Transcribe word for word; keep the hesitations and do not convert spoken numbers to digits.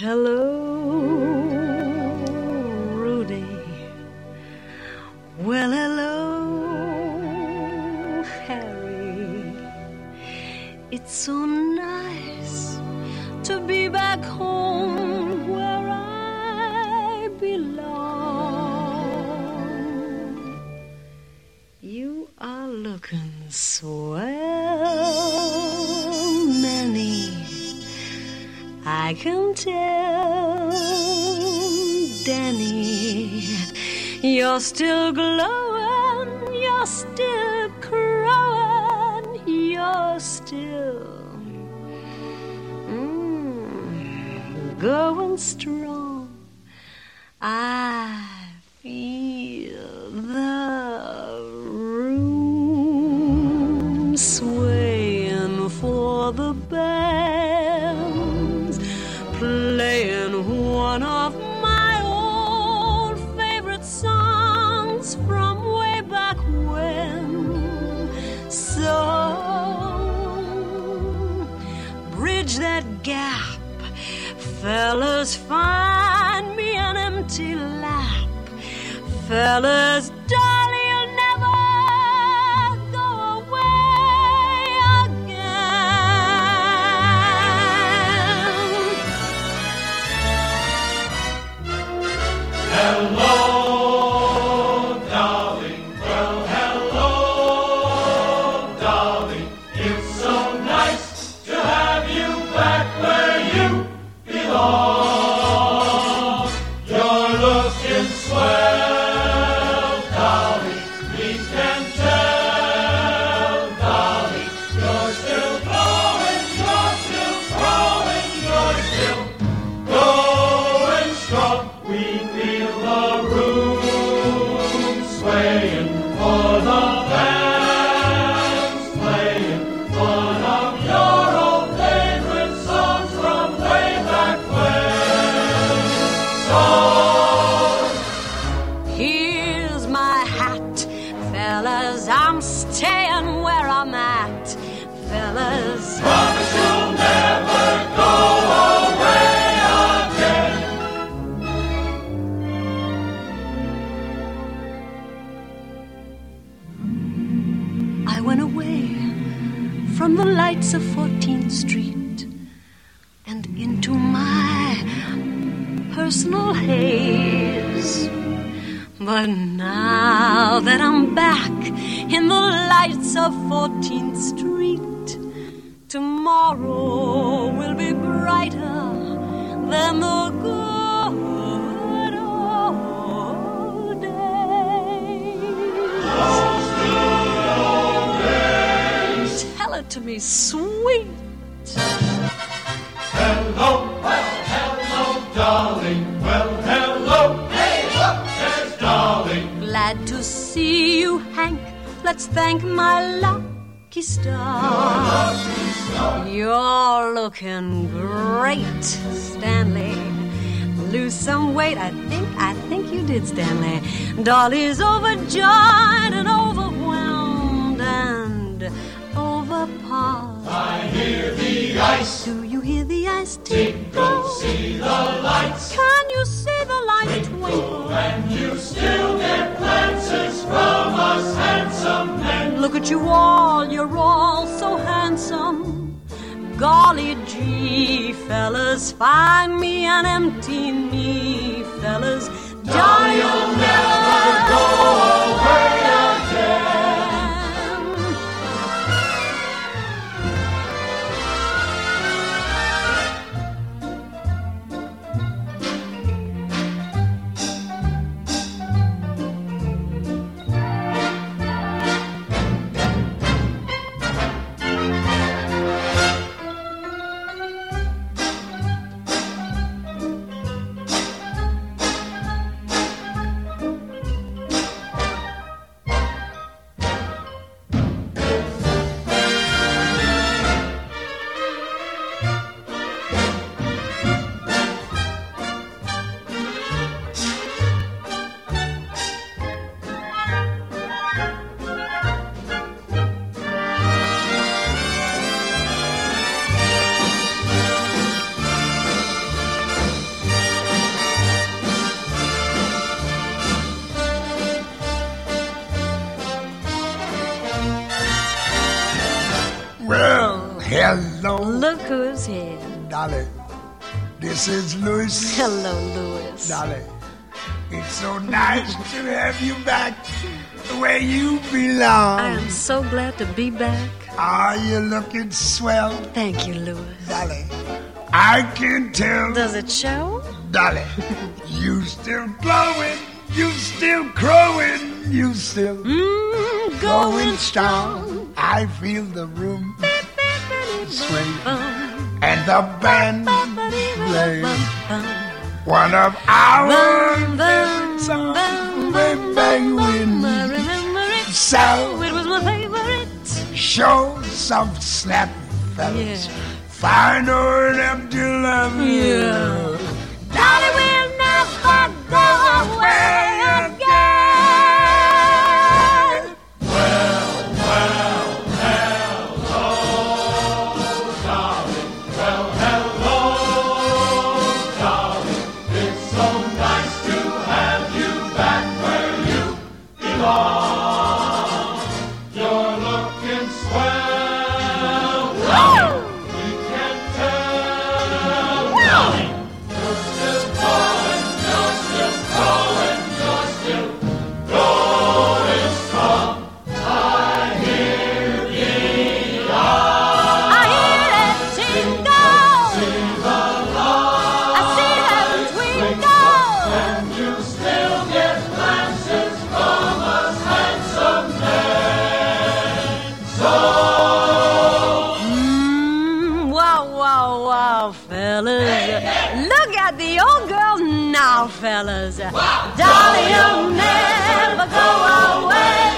Hello, Rudy. Well, hello, Harry. It's so nice to be back home where I belong. You are looking swell, Manny. I can tell, Danny, you're still glowing, you're still crowing, you're still mm, going strong. I feel the room swaying for the band, playing one of my old favorite songs from way back when. So bridge that gap, fellas, find me an empty lap, fellas, darling, you'll never go away again. Hello, darling. Well, hello, darling. It's so nice to have you back where you belong. You're looking swell, darling. We can tell, darling. You're still growing, you're still growing, you're still going strong. We feel the room swaying for the band's playing one of your old favorite songs from way back when. So Here's my hat, fellas, I'm staying where I'm at, fellas. promise you'll never go away again. I went away from the lights of fourteenth Street and into my personal haze. But now that I'm back in the lights of fourteenth Street, tomorrow will be brighter than the good old days. Tell it to me, sweet. Hello, well, hello, darling. Well, hello. Hey, look, there's darling. Glad to see you, Hank. Let's thank my lucky star. You're looking great, Stanley. Lose some weight, I think, I think you did, Stanley. Dolly's overjoyed and overwhelmed and overpowered. I hear the ice Do you hear the ice tinkle, tinkle? see the lights Can you see the light twinkle, twinkle? and you still get glances from us handsome men. Look at you all, you're all so handsome. Golly gee, fellas, find me an empty knee, fellas. Darling, you'll never go away again. Hello. Look who's here. Dolly, this is Louis. Hello, Louis. Dolly, it's so nice to have you back where you belong. I am so glad to be back. Are you looking swell? Thank you, Louis. Dolly, I can tell. Does it show? Dolly, you still glowing, you still crowing, you still Mm, going strong. I feel the room sway and the band play one of our favorite songs way back when. I remember it. So It was my favorite. show some snap, fellas. Yeah. Find her an empty love. Yeah. Dolly will never go away again. Well, well, hello, darling. Well, hello, darling. It's so nice to have you back where you belong. You're looking swell. We can tell, darling. You're still going, you're still going, you're still going strong. I hear the I hear it tingle. sing along, I see them twinkle. and you still get glances from us handsome men. So Mm, wow, wow, wow, fellas. Look at the old girl now, fellas. Dolly, you'll never go away